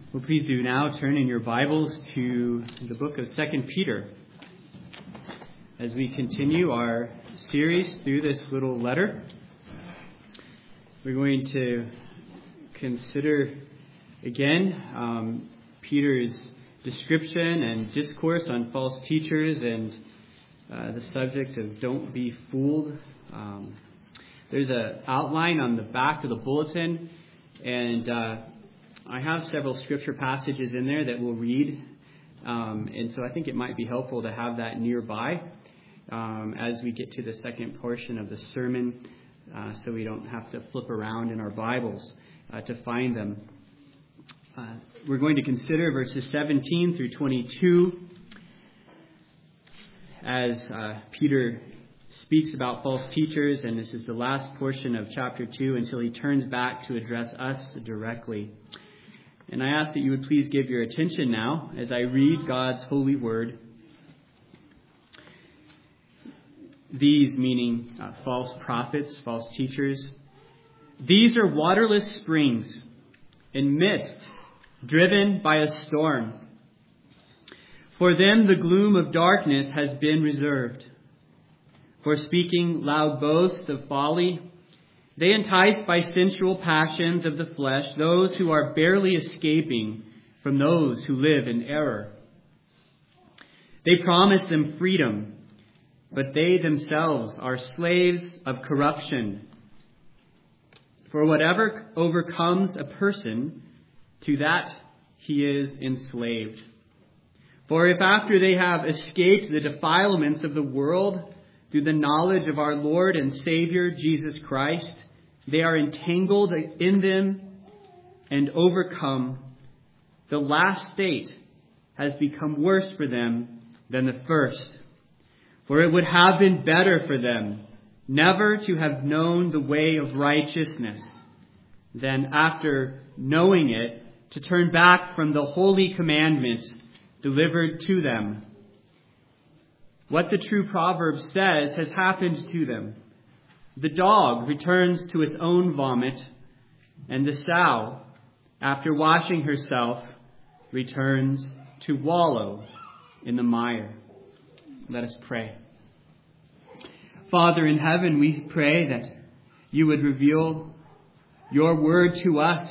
Well, please do now turn in your Bibles to the book of 2 Peter as we continue our series through this little letter. We're going to consider again Peter's description and discourse on false teachers and the subject of don't be fooled. There's an outline on the back of the bulletin, and I have several scripture passages in there that we'll read, and so I think it might be helpful to have that nearby as we get to the second portion of the sermon, so we don't have to flip around in our Bibles to find them. We're going to consider verses 17 through 22 as Peter speaks about false teachers, and this is the last portion of chapter 2 until he turns back to address us directly. And I ask that you would please give your attention now as I read God's holy word. These, meaning false prophets, false teachers, these are waterless springs and mists driven by a storm. For them the gloom of darkness has been reserved. For speaking loud boasts of folly, they entice by sensual passions of the flesh those who are barely escaping from those who live in error. They promise them freedom, but they themselves are slaves of corruption. For whatever overcomes a person, to that he is enslaved. For if after they have escaped the defilements of the world through the knowledge of our Lord and Savior Jesus Christ, they are entangled in them and overcome, the last state has become worse for them than the first. For it would have been better for them never to have known the way of righteousness than after knowing it to turn back from the holy commandment delivered to them. What the true proverb says has happened to them. The dog returns to its own vomit, and the sow, after washing herself, returns to wallow in the mire. Let us pray. Father in heaven, we pray that you would reveal your word to us.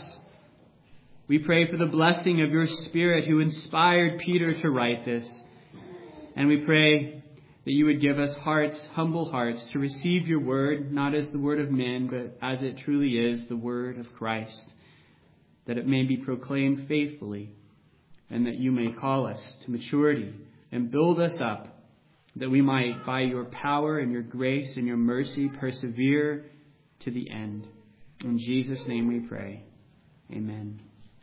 We pray for the blessing of your Spirit who inspired Peter to write this. And we pray that you would give us hearts, humble hearts, to receive your word, not as the word of men, but as it truly is, the word of Christ, that it may be proclaimed faithfully, and that you may call us to maturity and build us up, that we might, by your power and your grace and your mercy, persevere to the end. In Jesus' name we pray. Amen.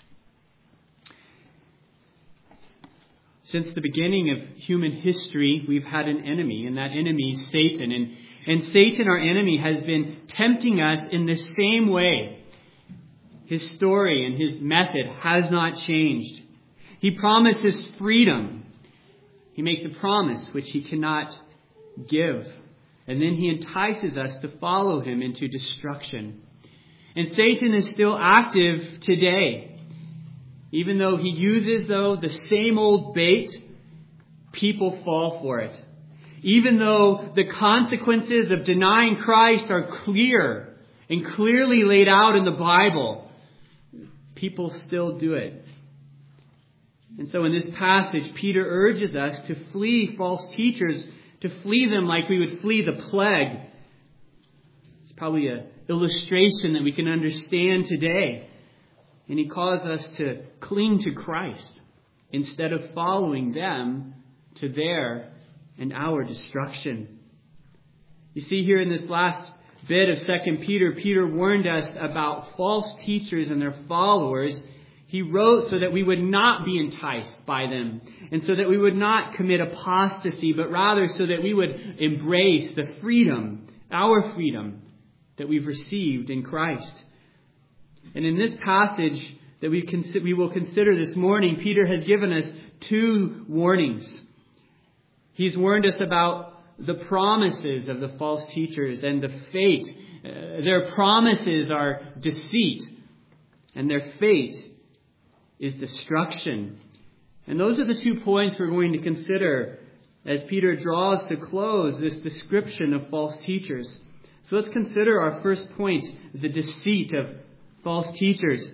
Since the beginning of human history, we've had an enemy, and that enemy is Satan. And Satan, our enemy, has been tempting us in the same way. His story and his method has not changed. He promises freedom. He makes a promise which he cannot give. And then he entices us to follow him into destruction. And Satan is still active today. Even though he uses, the same old bait, people fall for it. Even though the consequences of denying Christ are clear and clearly laid out in the Bible, people still do it. And so in this passage, Peter urges us to flee false teachers, to flee them like we would flee the plague. It's probably an illustration that we can understand today. And he calls us to cling to Christ instead of following them to their and our destruction. You see here in this last bit of 2 Peter, Peter warned us about false teachers and their followers. He wrote so that we would not be enticed by them and so that we would not commit apostasy, but rather so that we would embrace the freedom, our freedom that we've received in Christ. And in this passage that we will consider this morning, Peter has given us two warnings. He's warned us about the promises of the false teachers and the fate. Their promises are deceit, and their fate is destruction. And those are the 2 points we're going to consider as Peter draws to close this description of false teachers. So let's consider our first point, the deceit of false teachers.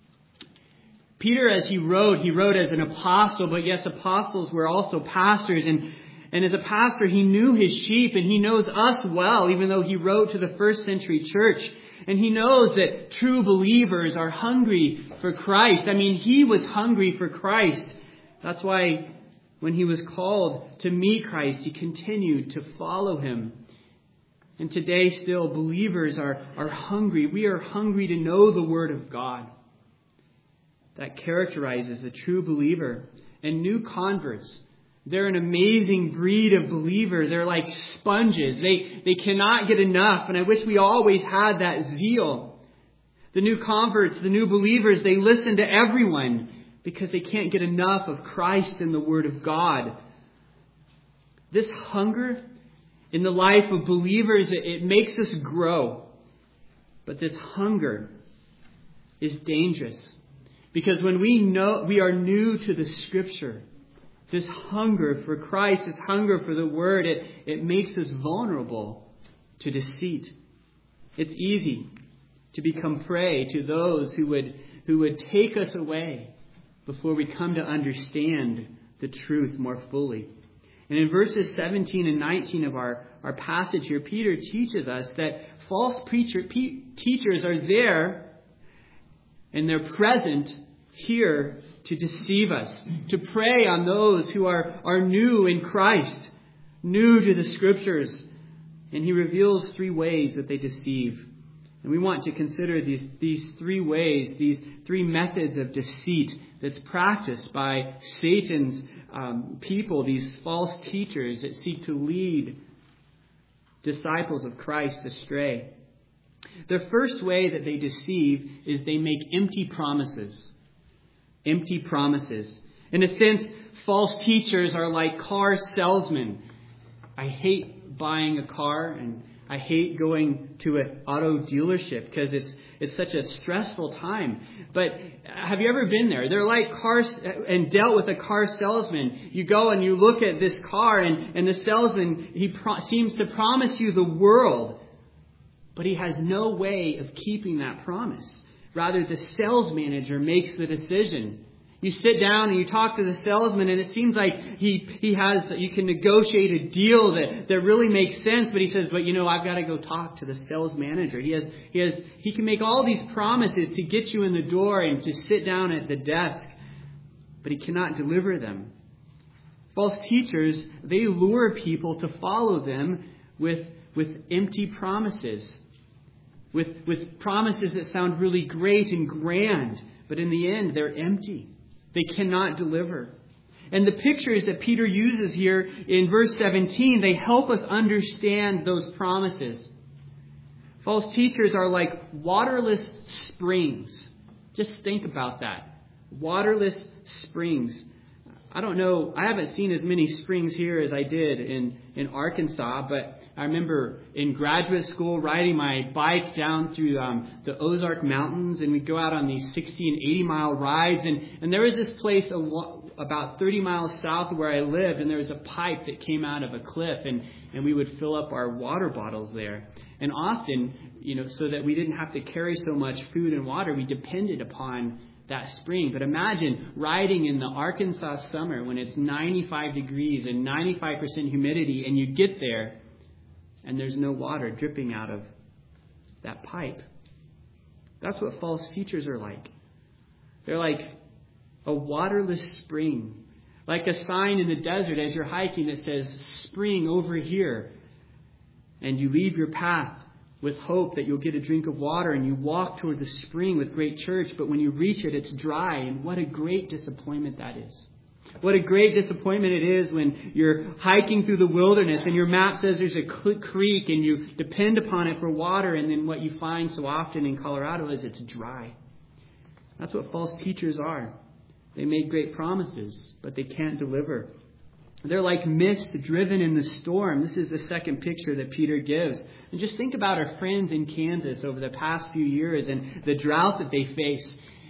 Peter, as he wrote as an apostle, but yes, apostles were also pastors. And as a pastor, he knew his sheep, and he knows us well, even though he wrote to the first century church. And he knows that true believers are hungry for Christ. I mean, he was hungry for Christ. That's why when he was called to meet Christ, he continued to follow him. And today still, believers are hungry. We are hungry to know the Word of God. That characterizes a true believer. And new converts, they're an amazing breed of believer. They're like sponges. They cannot get enough. And I wish we always had that zeal. The new converts, the new believers, they listen to everyone because they can't get enough of Christ and the Word of God. This hunger in the life of believers, it makes us grow. But this hunger is dangerous. Because when we know we are new to the Scripture, this hunger for Christ, this hunger for the Word, it makes us vulnerable to deceit. It's easy to become prey to those who would take us away before we come to understand the truth more fully. And in verses 17 and 19 of our passage here, Peter teaches us that false teachers are there and they're present here to deceive us, to prey on those who are new in Christ, new to the Scriptures. And he reveals 3 ways that they deceive. And we want to consider these 3 ways, these 3 methods of deceit that's practiced by Satan's people, these false teachers that seek to lead disciples of Christ astray. The first way that they deceive is they make empty promises. Empty promises. In a sense, false teachers are like car salesmen. I hate buying a car, and I hate going to an auto dealership because it's such a stressful time. But have you ever been there? They're like cars and dealt with a car salesman. You go and you look at this car, and the salesman, he seems to promise you the world. But he has no way of keeping that promise. Rather, the sales manager makes the decision. You sit down and you talk to the salesman, and it seems like you can negotiate a deal that really makes sense. But he says, but I've got to go talk to the sales manager. He can make all these promises to get you in the door and to sit down at the desk, but he cannot deliver them. False teachers, they lure people to follow them with empty promises. With promises that sound really great and grand, but in the end, they're empty. They cannot deliver. And the pictures that Peter uses here in verse 17, they help us understand those promises. False teachers are like waterless springs. Just think about that. Waterless springs. I don't know, I haven't seen as many springs here as I did in Arkansas, but I remember in graduate school riding my bike down through the Ozark Mountains, and we'd go out on these 60 and 80 mile rides, and there was this place about 30 miles south of where I lived, and there was a pipe that came out of a cliff, and we would fill up our water bottles there. And often, so that we didn't have to carry so much food and water, we depended upon that spring. But imagine riding in the Arkansas summer when it's 95 degrees and 95% humidity, and you get there and there's no water dripping out of that pipe. That's what false teachers are like. They're like a waterless spring, like a sign in the desert as you're hiking that says spring over here, and you leave your path with hope that you'll get a drink of water, and you walk toward the spring with great church, but when you reach it, it's dry, and what a great disappointment that is. What a great disappointment it is when you're hiking through the wilderness and your map says there's a creek and you depend upon it for water, and then what you find so often in Colorado is it's dry. That's what false teachers are. They make great promises, but they can't deliver. They're like mist driven in the storm. This is the second picture that Peter gives. And just think about our friends in Kansas over the past few years and the drought that they face.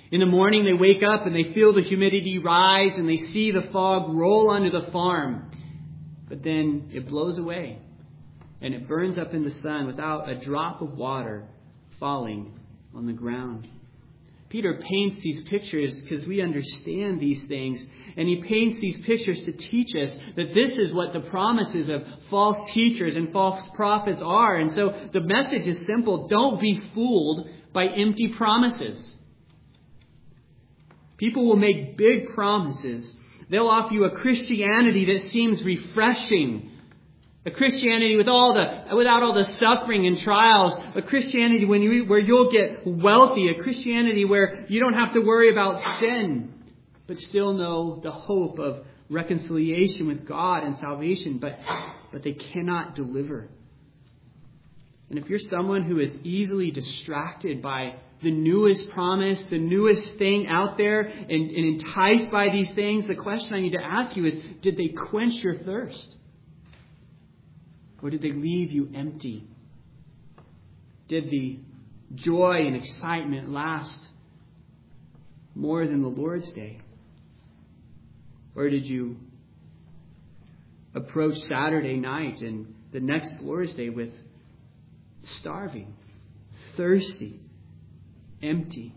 In the morning they wake up and they feel the humidity rise and they see the fog roll onto the farm. But then it blows away and it burns up in the sun without a drop of water falling on the ground. Peter paints these pictures because we understand these things. And he paints these pictures to teach us that this is what the promises of false teachers and false prophets are. And so the message is simple. Don't be fooled by empty promises. People will make big promises. They'll offer you a Christianity that seems refreshing. A Christianity without all the suffering and trials. A Christianity where you'll get wealthy. A Christianity where you don't have to worry about sin, but still know the hope of reconciliation with God and salvation. But they cannot deliver. And if you're someone who is easily distracted by the newest promise, the newest thing out there, and enticed by these things, the question I need to ask you is, did they quench your thirst? Or did they leave you empty? Did the joy and excitement last more than the Lord's Day? Or did you approach Saturday night and the next Lord's Day with starving, thirsty, empty?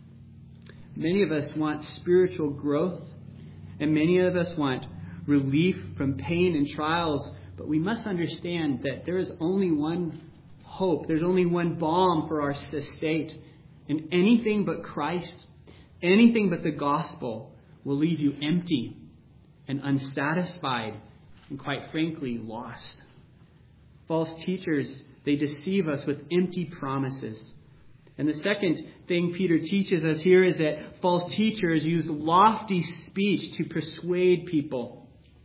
Many of us want spiritual growth, and many of us want relief from pain and trials. But we must understand that there is only one hope. There's only one balm for our state. And anything but Christ, anything but the gospel will leave you empty and unsatisfied and, quite frankly, lost. False teachers, they deceive us with empty promises. And the second thing Peter teaches us here is that false teachers use lofty speech to persuade people.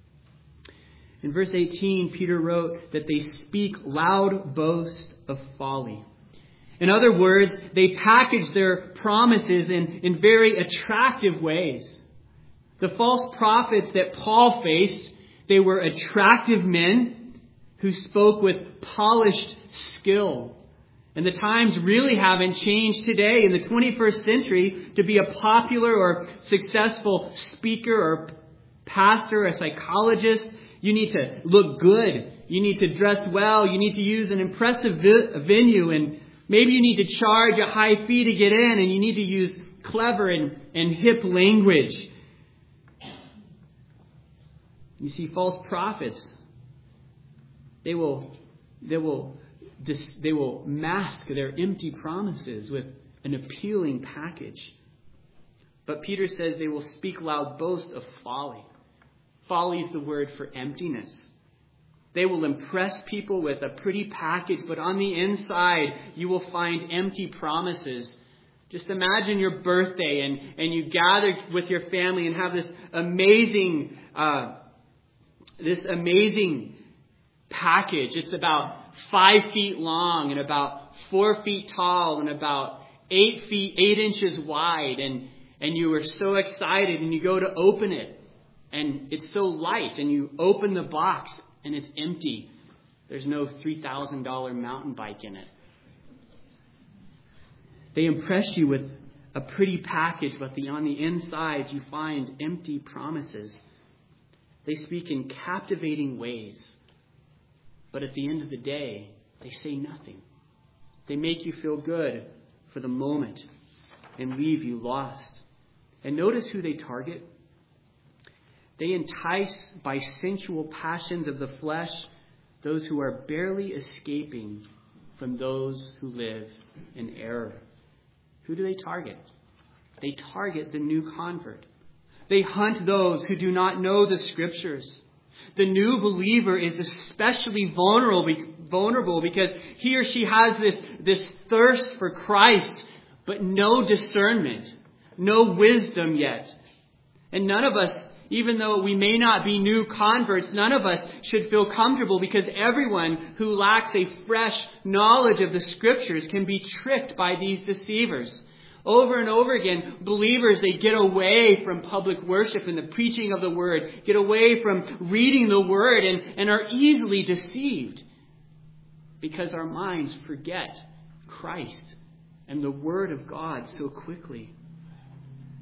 In verse 18, Peter wrote that they speak loud boast of folly. In other words, they package their promises in very attractive ways. The false prophets that Paul faced, they were attractive men who spoke with polished skill. And the times really haven't changed today in the 21st century to be a popular or successful speaker or pastor, a psychologist. You need to look good. You need to dress well. You need to use an impressive venue. And maybe you need to charge a high fee to get in. And you need to use clever and hip language. You see, false prophets, they will mask their empty promises with an appealing package. But Peter says they will speak loud boast of folly. Folly is the word for emptiness. They will impress people with a pretty package, but on the inside, you will find empty promises. Just imagine your birthday and you gather with your family and have this amazing package. It's about 5 feet long and about 4 feet tall and about 8 inches wide. And you are so excited and you go to open it. And it's so light, and you open the box, and it's empty. There's no $3,000 mountain bike in it. They impress you with a pretty package, but on the inside, you find empty promises. They speak in captivating ways, but at the end of the day, they say nothing. They make you feel good for the moment and leave you lost. And notice who they target. They entice by sensual passions of the flesh those who are barely escaping from those who live in error. Who do they target? They target the new convert. They hunt those who do not know the Scriptures. The new believer is especially vulnerable because he or she has this thirst for Christ, but no discernment, no wisdom yet. And none of us, even though we may not be new converts, none of us should feel comfortable because everyone who lacks a fresh knowledge of the Scriptures can be tricked by these deceivers. Over and over again, believers, they get away from public worship and the preaching of the Word, get away from reading the Word and are easily deceived because our minds forget Christ and the Word of God so quickly.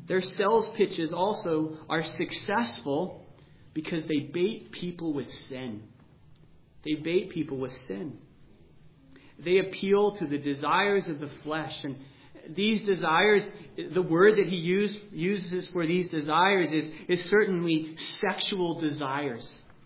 Their sales pitches also are successful because they bait people with sin. They bait people with sin. They appeal to the desires of the flesh. And these desires, the word that he uses for these desires is certainly sexual desires.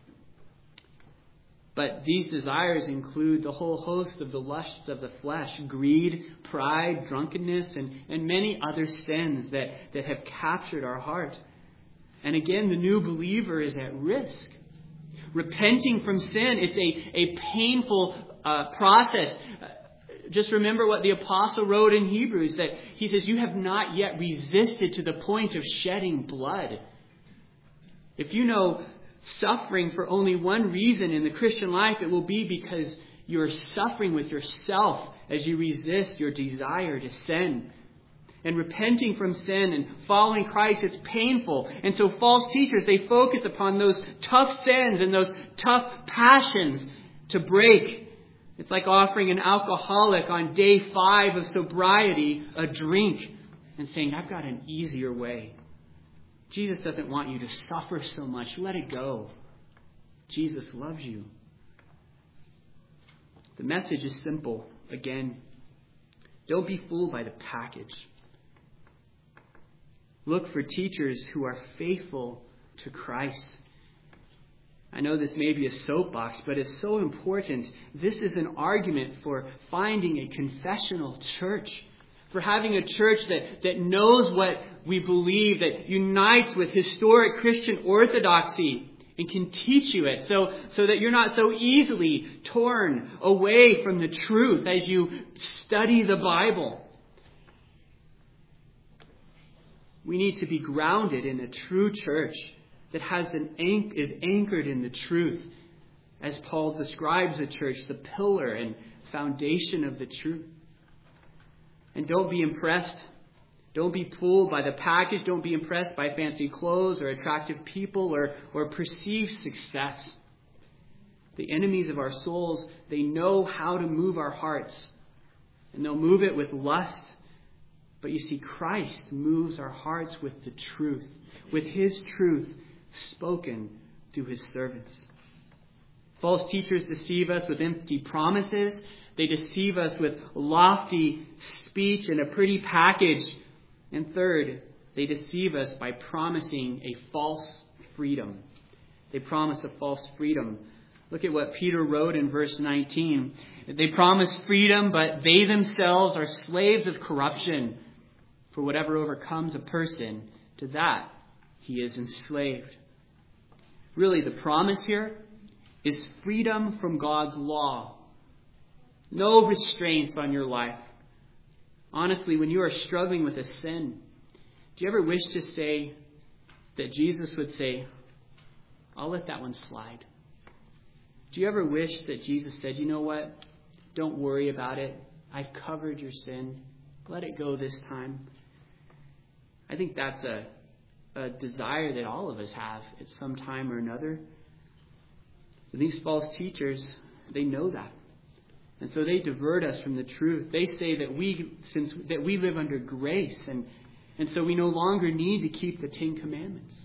But these desires include the whole host of the lusts of the flesh, greed, pride, drunkenness, and many other sins that have captured our heart. And again, the new believer is at risk. Repenting from sin, it's a painful process. Just remember what the apostle wrote in Hebrews, that he says, you have not yet resisted to the point of shedding blood. If you know suffering for only one reason in the Christian life, it will be because you are suffering with yourself as you resist your desire to sin. And repenting from sin and following Christ, it's painful. And so false teachers, they focus upon those tough sins and those tough passions to break. It's like offering an alcoholic on day 5 of sobriety a drink and saying, I've got an easier way. Jesus doesn't want you to suffer so much. Let it go. Jesus loves you. The message is simple. Again, don't be fooled by the package. Look for teachers who are faithful to Christ. I know this may be a soapbox, but it's so important. This is an argument for finding a confessional church, for having a church that knows what we believe, that unites with historic Christian orthodoxy and can teach you it so that you're not so easily torn away from the truth as you study the Bible. We need to be grounded in a true church that is anchored in the truth. As Paul describes the church, the pillar and foundation of the truth. And don't be impressed. Don't be fooled by the package. Don't be impressed by fancy clothes or attractive people or perceived success. The enemies of our souls, they know how to move our hearts. And they'll move it with lust. But you see, Christ moves our hearts with the truth. With His truth spoken to His servants. False teachers deceive us with empty promises. They deceive us with lofty speech and a pretty package. And third, they deceive us by promising a false freedom. They promise a false freedom. Look at what Peter wrote in verse 19. They promise freedom, but they themselves are slaves of corruption. For whatever overcomes a person, to that he is enslaved. Really, the promise here is freedom from God's law. No restraints on your life. Honestly, when you are struggling with a sin, do you ever wish to say that Jesus would say, I'll let that one slide? Do you ever wish that Jesus said, you know what? Don't worry about it. I've covered your sin. Let it go this time. I think that's a desire that all of us have at some time or another. But these false teachers, they know that. And so they divert us from the truth. They say that we live under grace and so we no longer need to keep the 10 Commandments.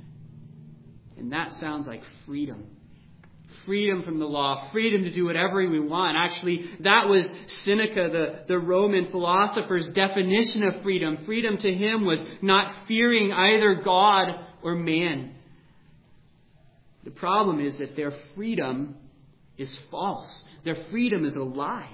And that sounds like freedom. Freedom from the law, freedom to do whatever we want. Actually, that was Seneca, the Roman philosopher's definition of freedom. Freedom to him was not fearing either God or man. The problem is that their freedom is false. Their freedom is a lie.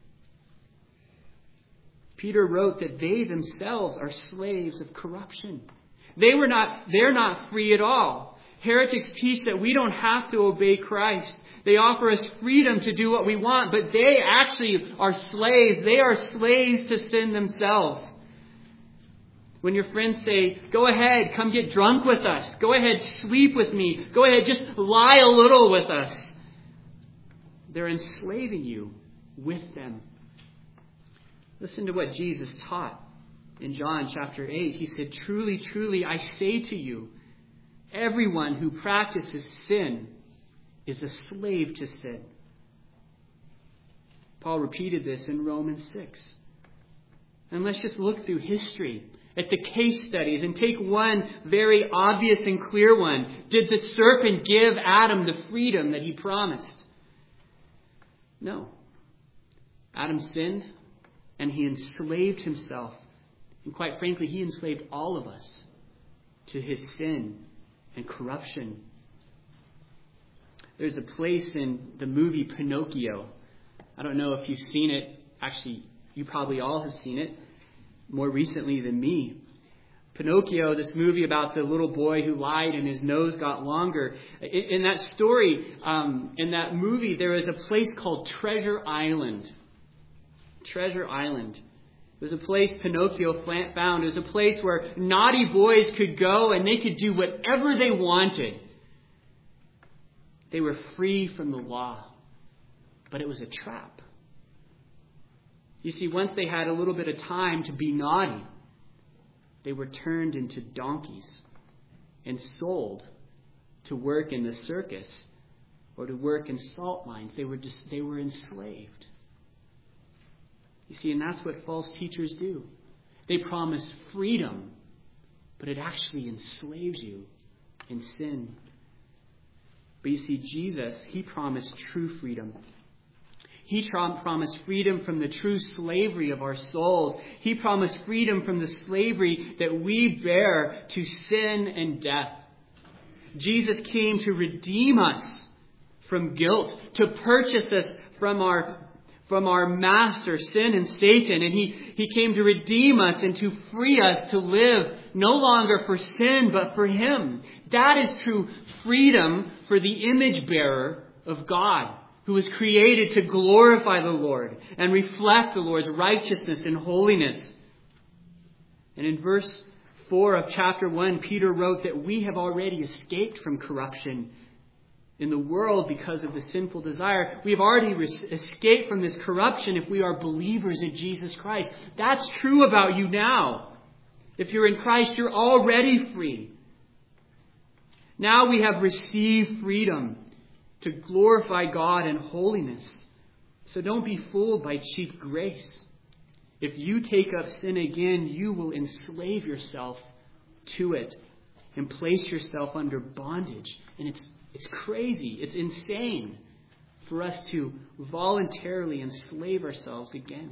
Peter wrote that they themselves are slaves of corruption. They're not free at all. Heretics teach that we don't have to obey Christ. They offer us freedom to do what we want, but they actually are slaves. They are slaves to sin themselves. When your friends say, go ahead, come get drunk with us. Go ahead, sleep with me. Go ahead, just lie a little with us. They're enslaving you with them. Listen to what Jesus taught in John chapter 8. He said, truly, truly, I say to you, everyone who practices sin is a slave to sin. Paul repeated this in Romans 6. And let's just look through history at the case studies and take one very obvious and clear one. Did the serpent give Adam the freedom that he promised? No. Adam sinned and he enslaved himself. And quite frankly, he enslaved all of us to his sin and corruption. There's a place in the movie Pinocchio. I don't know if you've seen it. Actually, you probably all have seen it more recently than me. Pinocchio, this movie about the little boy who lied and his nose got longer. In that story, in that movie, there is a place called Treasure Island. Treasure Island. It was a place Pinocchio found. It was a place where naughty boys could go and they could do whatever they wanted. They were free from the law. But it was a trap. You see, once they had a little bit of time to be naughty, they were turned into donkeys and sold to work in the circus or to work in salt mines. They were enslaved. You see, and that's what false teachers do. They promise freedom, but it actually enslaves you in sin. But you see, Jesus, he promised true freedom. He promised freedom from the true slavery of our souls. He promised freedom from the slavery that we bear to sin and death. Jesus came to redeem us from guilt, to purchase us from our master, sin and Satan. And he came to redeem us and to free us to live no longer for sin, but for him. That is true freedom for the image bearer of God, who was created to glorify the Lord and reflect the Lord's righteousness and holiness. And in verse 4 of chapter 1, Peter wrote that we have already escaped from corruption in the world because of the sinful desire. We have already escaped from this corruption if we are believers in Jesus Christ. That's true about you now. If you're in Christ, you're already free. Now we have received freedom to glorify God in holiness. So don't be fooled by cheap grace. If you take up sin again, you will enslave yourself to it and place yourself under bondage. And it's crazy. It's insane for us to voluntarily enslave ourselves again.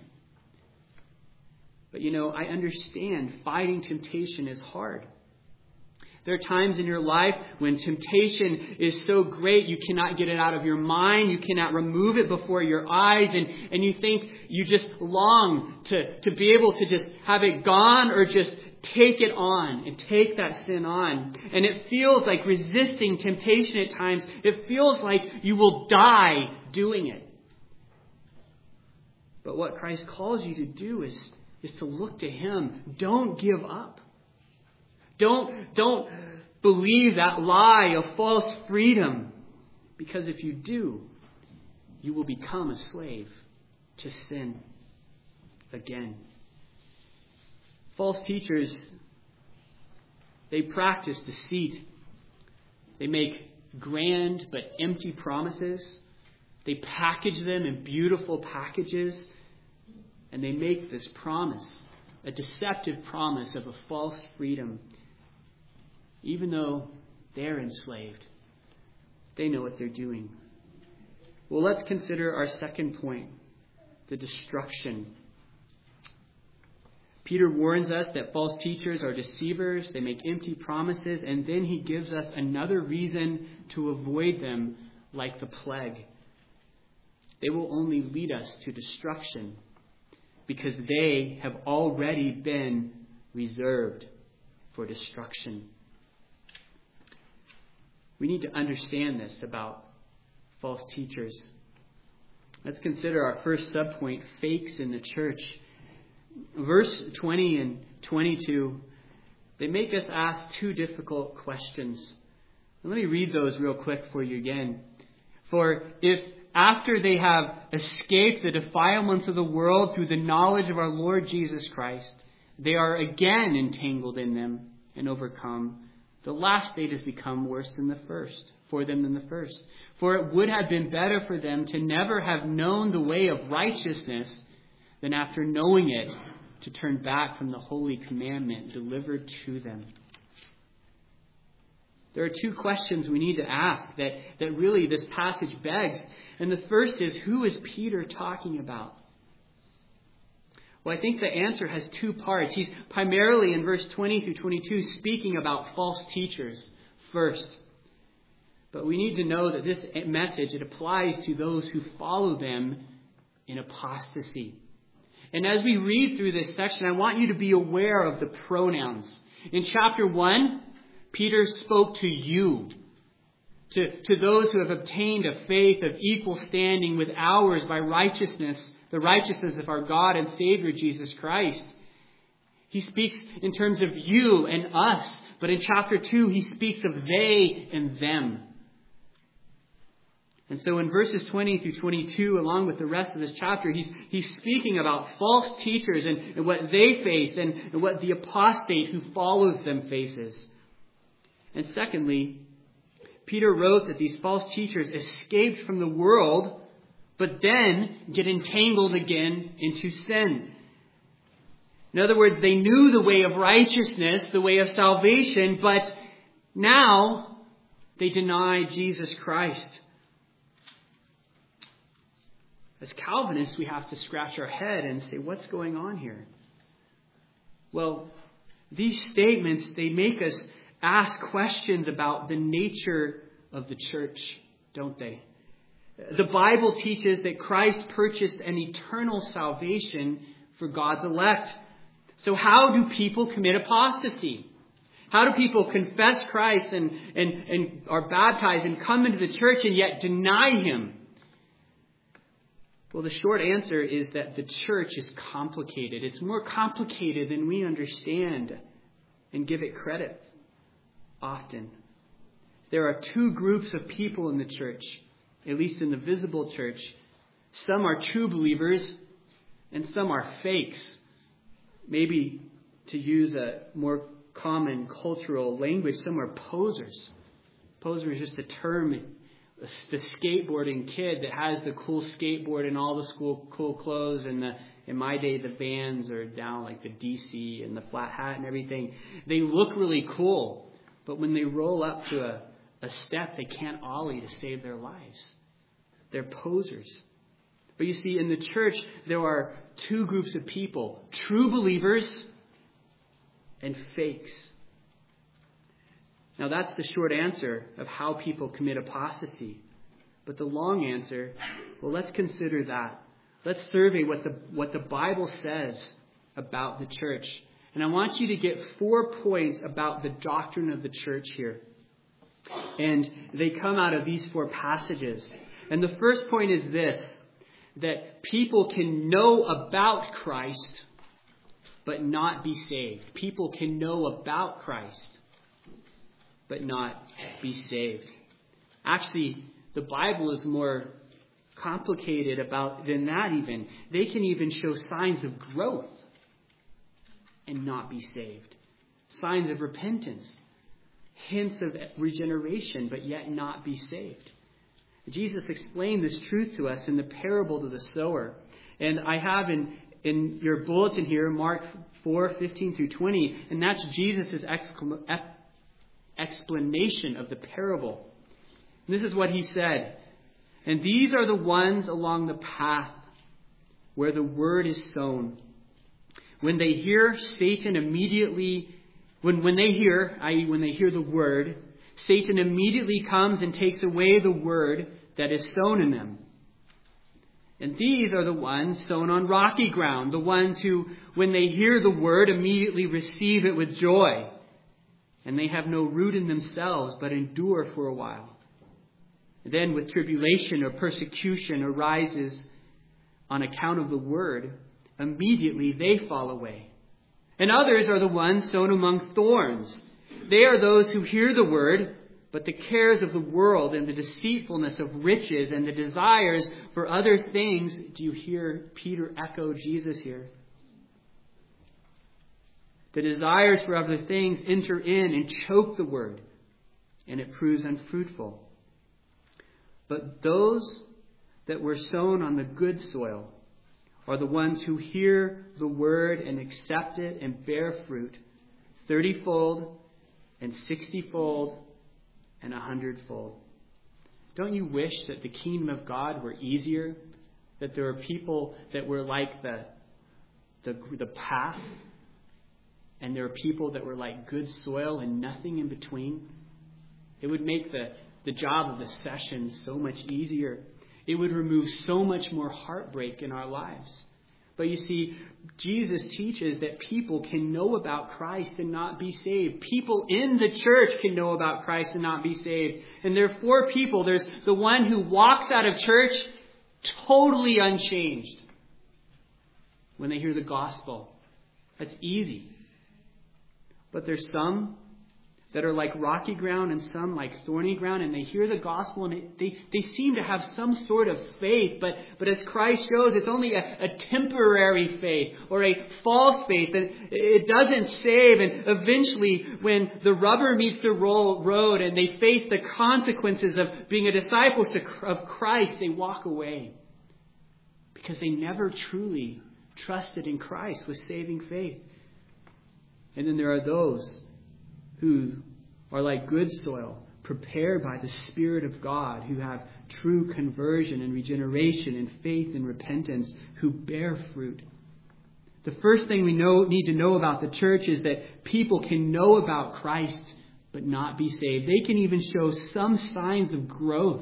But I understand fighting temptation is hard. There are times in your life when temptation is so great you cannot get it out of your mind. You cannot remove it before your eyes. And you think you just long to be able to just have it gone or just take it on and take that sin on. And it feels like resisting temptation at times. It feels like you will die doing it. But what Christ calls you to do is to look to him. Don't give up. Don't believe that lie of false freedom. Because if you do, you will become a slave to sin again. False teachers, they practice deceit. They make grand but empty promises. They package them in beautiful packages. And they make this promise, a deceptive promise of a false freedom. Even though they're enslaved, they know what they're doing. Well, let's consider our second point, the destruction. Peter warns us that false teachers are deceivers. They make empty promises. And then he gives us another reason to avoid them, like the plague. They will only lead us to destruction because they have already been reserved for destruction. We need to understand this about false teachers. Let's consider our first subpoint, fakes in the church. Verse 20 and 22, they make us ask two difficult questions. And let me read those real quick for you again. For if after they have escaped the defilements of the world through the knowledge of our Lord Jesus Christ, they are again entangled in them and overcome, the last state has become worse than the first, for them than the first. For it would have been better for them to never have known the way of righteousness than after knowing it to turn back from the holy commandment delivered to them. There are two questions we need to ask that really this passage begs. And the first is, who is Peter talking about? Well, I think the answer has two parts. He's primarily in verse 20 through 22 speaking about false teachers first. But we need to know that this message, it applies to those who follow them in apostasy. And as we read through this section, I want you to be aware of the pronouns. In chapter 1, Peter spoke to you, to those who have obtained a faith of equal standing with ours by righteousness, the righteousness of our God and Savior Jesus Christ. He speaks in terms of you and us, but in chapter 2 he speaks of they and them. And so in verses 20 through 22, along with the rest of this chapter, he's speaking about false teachers and what they face and what the apostate who follows them faces. And secondly, Peter wrote that these false teachers escaped from the world, but then get entangled again into sin. In other words, they knew the way of righteousness, the way of salvation, but now they deny Jesus Christ. As Calvinists, we have to scratch our head and say, what's going on here? Well, these statements, they make us ask questions about the nature of the church, don't they? The Bible teaches that Christ purchased an eternal salvation for God's elect. So how do people commit apostasy? How do people confess Christ and are baptized and come into the church and yet deny Him? Well, the short answer is that the church is complicated. It's more complicated than we understand and give it credit often. There are two groups of people in the church, at least in the visible church. Some are true believers and some are fakes. Maybe to use a more common cultural language, some are posers. Poser is just a term. The skateboarding kid that has the cool skateboard and all the cool clothes and in my day the Vans are down like the DC and the flat hat and everything. They look really cool, but when they roll up to a step, they can't ollie to save their lives. They're posers. But you see, in the church, there are two groups of people: true believers and fakes. Now that's the short answer of how people commit apostasy. But the long answer, well, let's consider that. Let's survey what the Bible says about the church. And I want you to get 4 points about the doctrine of the church here. And they come out of these 4 passages. And the first point is this: that people can know about Christ, but not be saved. People can know about Christ, but not be saved. Actually, the Bible is more complicated than that even. They can even show signs of growth and not be saved. Signs of repentance. Hints of regeneration, but yet not be saved. Jesus explained this truth to us in the parable to the sower. And I have in your bulletin here, Mark 4:15 through 20, and that's Jesus' explanation of the parable. And this is what he said: "And these are the ones along the path where the word is sown. When they hear, Satan immediately, when they hear, i.e. when they hear the word, Satan immediately comes and takes away the word that is sown in them. And these are the ones sown on rocky ground, the ones who, when they hear the word, immediately receive it with joy. And they have no root in themselves, but endure for a while. Then with tribulation or persecution arises on account of the word, immediately they fall away. And others are the ones sown among thorns. They are those who hear the word, but the cares of the world and the deceitfulness of riches and the desires for other things." Do you hear Peter echo Jesus here? "The desires for other things enter in and choke the word, and it proves unfruitful. But those that were sown on the good soil are the ones who hear the word and accept it and bear fruit 30-fold and 60-fold and 100-fold. Don't you wish that the kingdom of God were easier? That there are people that were like the path, and there are people that were like good soil and nothing in between? It would make the job of the session so much easier. It would remove so much more heartbreak in our lives. But you see, Jesus teaches that people can know about Christ and not be saved. People in the church can know about Christ and not be saved. And there are four people. There's the one who walks out of church totally unchanged when they hear the gospel. That's easy. But there's some that are like rocky ground and some like thorny ground, and they hear the gospel and they seem to have some sort of faith, but as Christ shows, it's only a temporary faith or a false faith, and it doesn't save. And eventually, when the rubber meets the road and they face the consequences of being a disciple of Christ, they walk away because they never truly trusted in Christ with saving faith. And then there are those who are like good soil, prepared by the Spirit of God, who have true conversion and regeneration and faith and repentance, who bear fruit. The first thing we need to know about the church is that people can know about Christ but not be saved. They can even show some signs of growth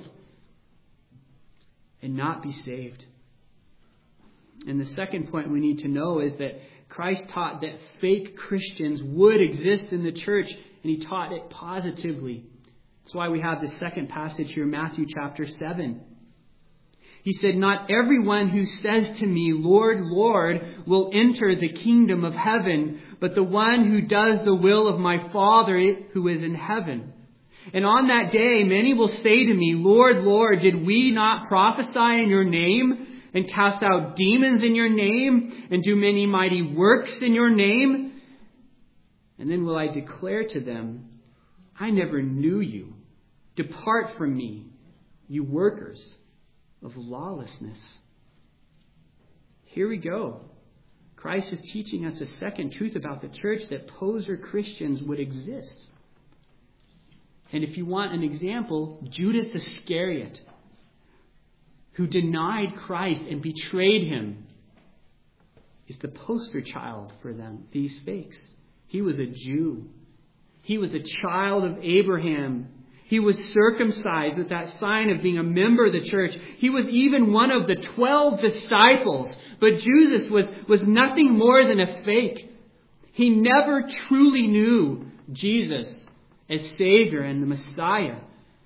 and not be saved. And the second point we need to know is that Christ taught that fake Christians would exist in the church, and he taught it positively. That's why we have the second passage here, Matthew chapter 7. He said, "Not everyone who says to me, 'Lord, Lord,' will enter the kingdom of heaven, but the one who does the will of my Father who is in heaven. And on that day, many will say to me, 'Lord, Lord, did we not prophesy in your name and cast out demons in your name and do many mighty works in your name?' And then will I declare to them, 'I never knew you. Depart from me, you workers of lawlessness.'" Here we go. Christ is teaching us a second truth about the church, that poser Christians would exist. And if you want an example, Judas Iscariot, who denied Christ and betrayed him, is the poster child for them, these fakes. He was a Jew. He was a child of Abraham. He was circumcised with that sign of being a member of the church. He was even one of the 12 disciples. But Judas was nothing more than a fake. He never truly knew Jesus as Savior and the Messiah.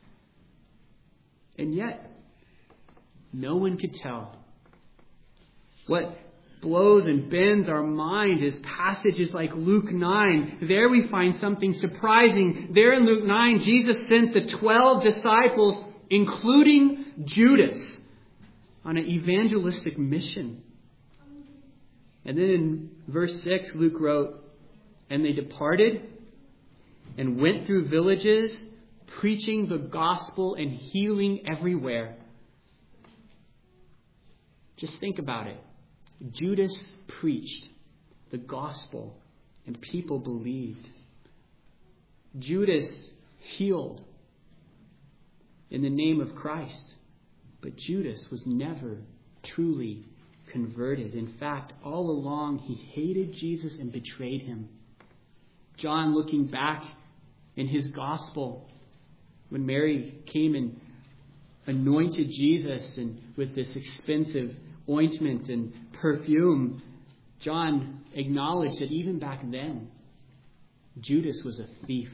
And yet, no one could tell. What blows and bends our mind is passages like Luke 9. There we find something surprising. There in Luke 9, Jesus sent the 12 disciples, including Judas, on an evangelistic mission. And then in verse 6, Luke wrote, "And they departed and went through villages, preaching the gospel and healing everywhere." Just think about it. Judas preached the gospel and people believed. Judas healed in the name of Christ, but Judas was never truly converted. In fact, all along he hated Jesus and betrayed him. John, looking back in his gospel, when Mary came and anointed Jesus and with this expensive ointment and perfume, John acknowledged that even back then, Judas was a thief.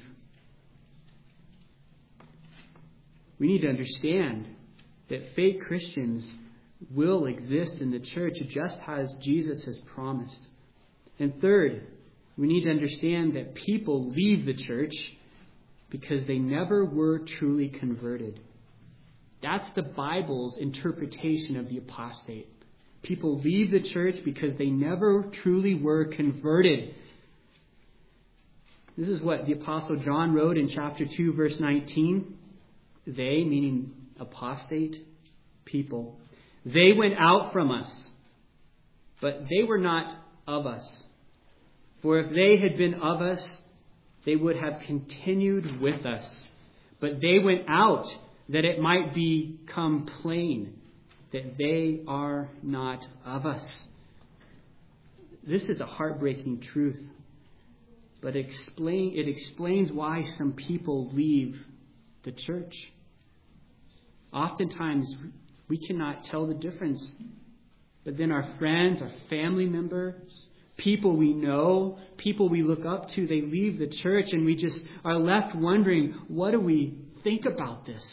We need to understand that fake Christians will exist in the church just as Jesus has promised. And third, we need to understand that people leave the church because they never were truly converted. That's the Bible's interpretation of the apostate. People leave the church because they never truly were converted. This is what the Apostle John wrote in chapter 2, verse 19. They, meaning apostate people, "They went out from us, but they were not of us. For if they had been of us, they would have continued with us. But they went out that it might become plain that they are not of us. This is a heartbreaking truth, but it explains why some people leave the church. Oftentimes, we cannot tell the difference. But then our friends, our family members, people we know, people we look up to, they leave the church and we just are left wondering, what do we think about this?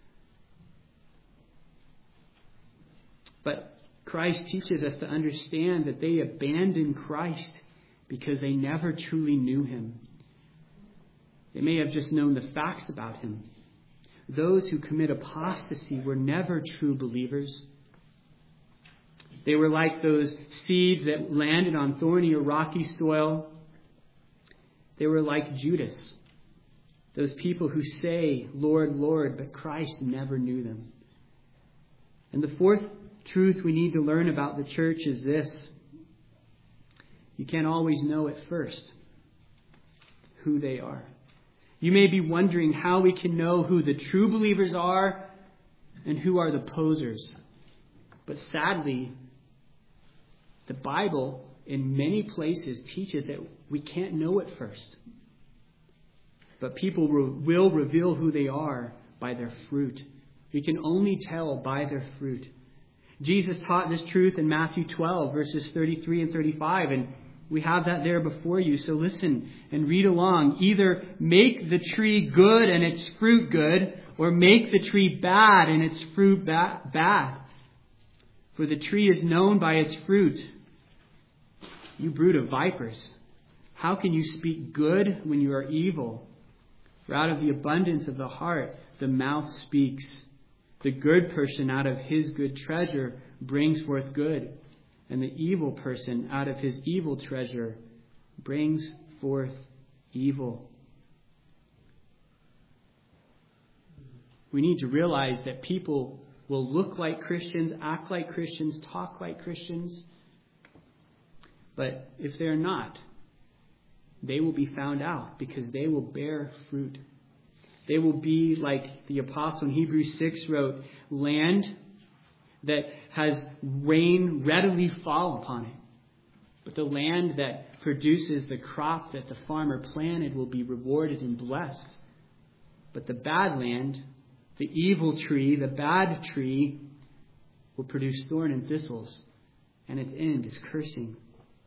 But Christ teaches us to understand that they abandoned Christ because they never truly knew him. They may have just known the facts about him. Those who commit apostasy were never true believers. They were like those seeds that landed on thorny or rocky soil. They were like Judas, those people who say, Lord, Lord, but Christ never knew them. And the fourth truth we need to learn about the church is this. You can't always know at first who they are. You may be wondering how we can know who the true believers are and who are the posers. But sadly, the Bible in many places teaches that we can't know at first. But people will reveal who they are by their fruit. We can only tell by their fruit. Jesus taught this truth in Matthew 12, verses 33 and 35, and we have that there before you. So listen and read along. Either make the tree good and its fruit good, or make the tree bad and its fruit bad. For the tree is known by its fruit. You brood of vipers, how can you speak good when you are evil? For out of the abundance of the heart, the mouth speaks. The good person out of his good treasure brings forth good, and the evil person out of his evil treasure brings forth evil. We need to realize that people will look like Christians, act like Christians, talk like Christians. But if they're not, they will be found out because they will bear fruit. They will be like the apostle in Hebrews 6 wrote, land that has rain readily fall upon it. But the land that produces the crop that the farmer planted will be rewarded and blessed. But the bad land, the evil tree, the bad tree, will produce thorn and thistles, and its end is cursing.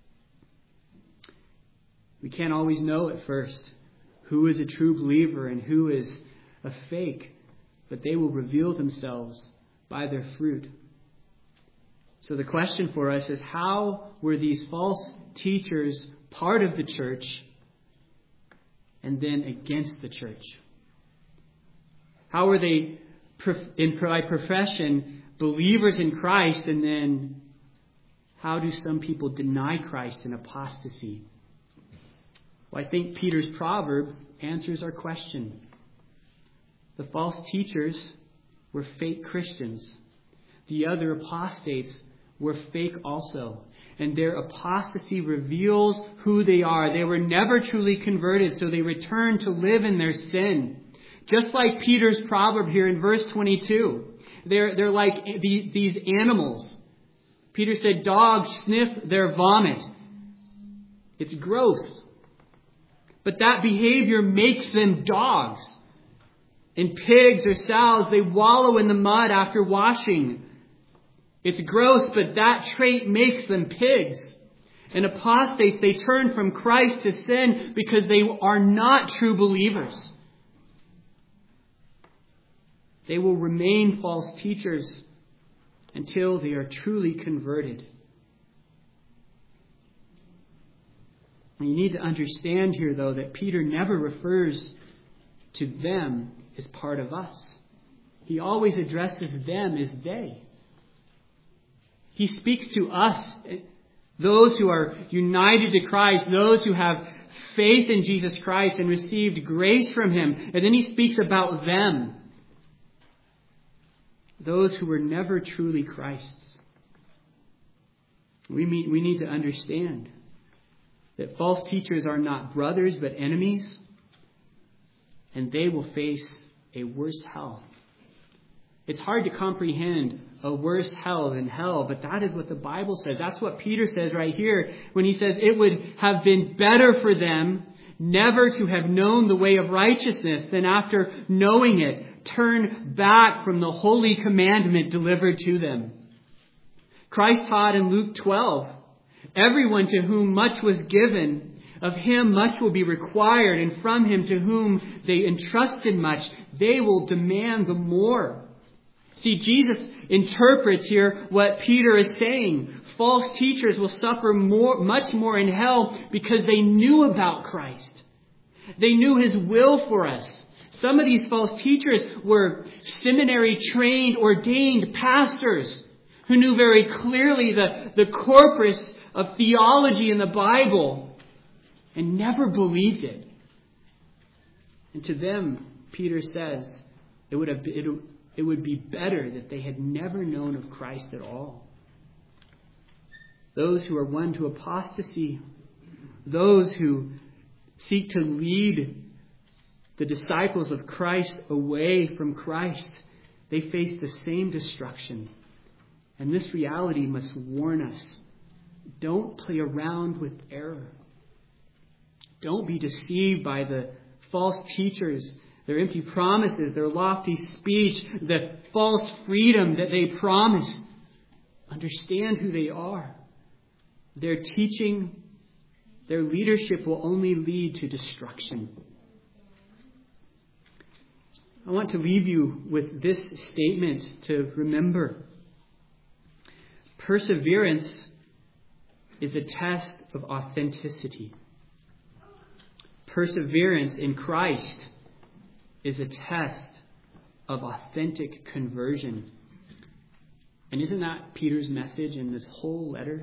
We can't always know at first who is a true believer and who is a fake, but they will reveal themselves by their fruit. So the question for us is, how were these false teachers part of the church and then against the church? How were they, by profession, believers in Christ, and then how do some people deny Christ in apostasy? Well, I think Peter's proverb answers our question. The false teachers were fake Christians. The other apostates were fake also. And their apostasy reveals who they are. They were never truly converted, so they returned to live in their sin. Just like Peter's proverb here in verse 22. They're like these animals. Peter said, dogs sniff their vomit. It's gross. But that behavior makes them dogs. And pigs or sows, they wallow in the mud after washing. It's gross, but that trait makes them pigs. And apostates, they turn from Christ to sin because they are not true believers. They will remain false teachers until they are truly converted. And you need to understand here, though, that Peter never refers to them as part of us. He always addresses them as they. He speaks to us, those who are united to Christ, those who have faith in Jesus Christ and received grace from Him. And then He speaks about them, those who were never truly Christ's. We need to understand that false teachers are not brothers but enemies, and they will face a worse hell. It's hard to comprehend a worse hell than hell, but that is what the Bible says. That's what Peter says right here when he says it would have been better for them never to have known the way of righteousness than after knowing it, turn back from the holy commandment delivered to them. Christ taught in Luke 12, everyone to whom much was given, of him much will be required, and from him to whom they entrusted much, they will demand the more. See, Jesus interprets here what Peter is saying. False teachers will suffer much more in hell because they knew about Christ. They knew His will for us. Some of these false teachers were seminary-trained, ordained pastors who knew very clearly the corpus of theology in the Bible and never believed it. And to them, Peter says, it would be better that they had never known of Christ at all. Those who are won to apostasy, those who seek to lead the disciples of Christ away from Christ, they face the same destruction. And this reality must warn us. Don't play around with error. Don't be deceived by the false teachers, their empty promises, their lofty speech, the false freedom that they promise. Understand who they are. Their teaching, their leadership will only lead to destruction. I want to leave you with this statement to remember. Perseverance is a test of authenticity. Perseverance in Christ is a test of authentic conversion. And isn't that Peter's message in this whole letter?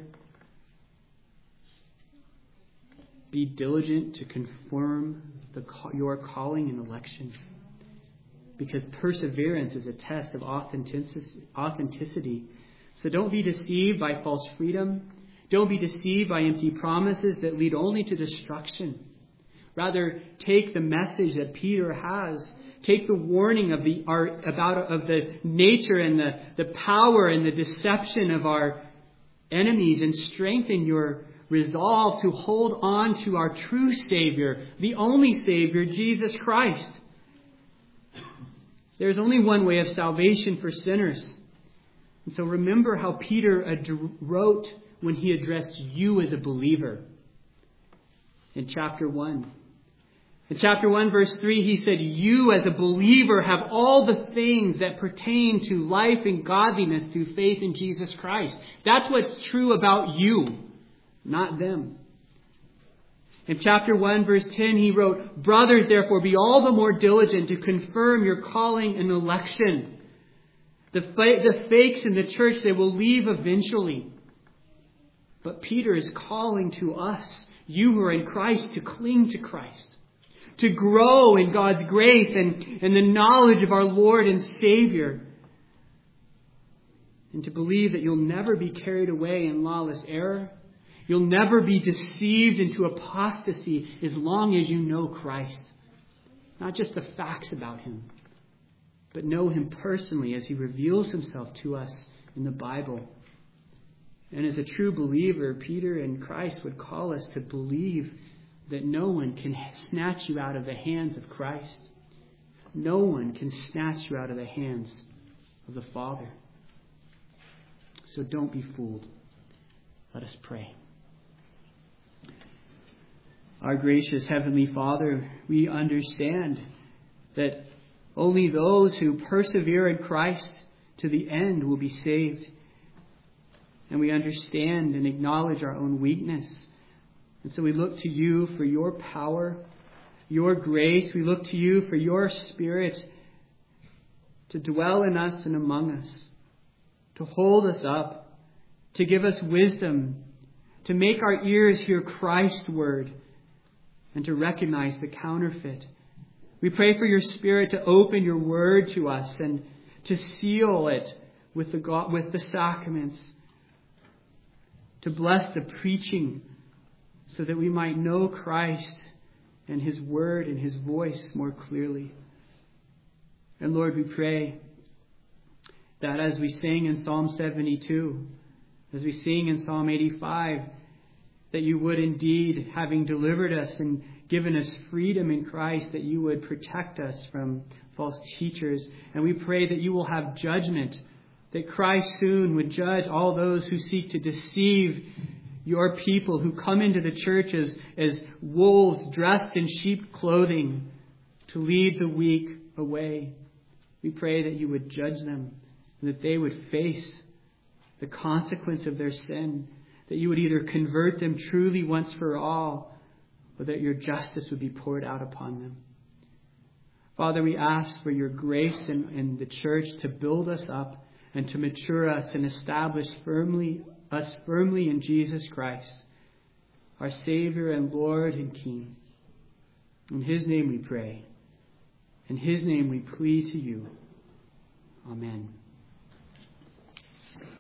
Be diligent to confirm your calling and election. Because perseverance is a test of authenticity. So don't be deceived by false freedom. Don't be deceived by empty promises that lead only to destruction. Rather, take the message that Peter has. Take the warning of the nature and the power and the deception of our enemies, and strengthen your resolve to hold on to our true Savior, the only Savior, Jesus Christ. There's only one way of salvation for sinners. And so remember how Peter wrote when he addressed you as a believer. In chapter 1. In chapter 1, verse 3, he said, you as a believer have all the things that pertain to life and godliness through faith in Jesus Christ. That's what's true about you, not them. In chapter 1, verse 10, he wrote, brothers, therefore, be all the more diligent to confirm your calling and election. The fakes in the church, they will leave eventually. But Peter is calling to us, you who are in Christ, to cling to Christ, to grow in God's grace and the knowledge of our Lord and Savior, and to believe that you'll never be carried away in lawless error. You'll never be deceived into apostasy as long as you know Christ. Not just the facts about Him, but know Him personally as He reveals Himself to us in the Bible. And as a true believer, Peter and Christ would call us to believe that no one can snatch you out of the hands of Christ. No one can snatch you out of the hands of the Father. So don't be fooled. Let us pray. Our gracious Heavenly Father, we understand that only those who persevere in Christ to the end will be saved. And we understand and acknowledge our own weakness. And so we look to you for your power, your grace. We look to you for your Spirit to dwell in us and among us, to hold us up, to give us wisdom, to make our ears hear Christ's word, and to recognize the counterfeit. We pray for your Spirit to open your word to us and to seal it with the sacraments, to bless the preaching so that we might know Christ and His word and His voice more clearly. And Lord, we pray that as we sing in Psalm 72, as we sing in Psalm 85, that you would indeed, having delivered us and given us freedom in Christ, that you would protect us from false teachers. And we pray that you will have judgment, that Christ soon would judge all those who seek to deceive your people, who come into the church as wolves dressed in sheep clothing to lead the weak away. We pray that you would judge them, and that they would face the consequence of their sin, that you would either convert them truly once for all, or that your justice would be poured out upon them. Father, we ask for your grace in the church to build us up and to mature us and establish us firmly in Jesus Christ, our Savior and Lord and King. In His name we pray. In His name we plead to you. Amen.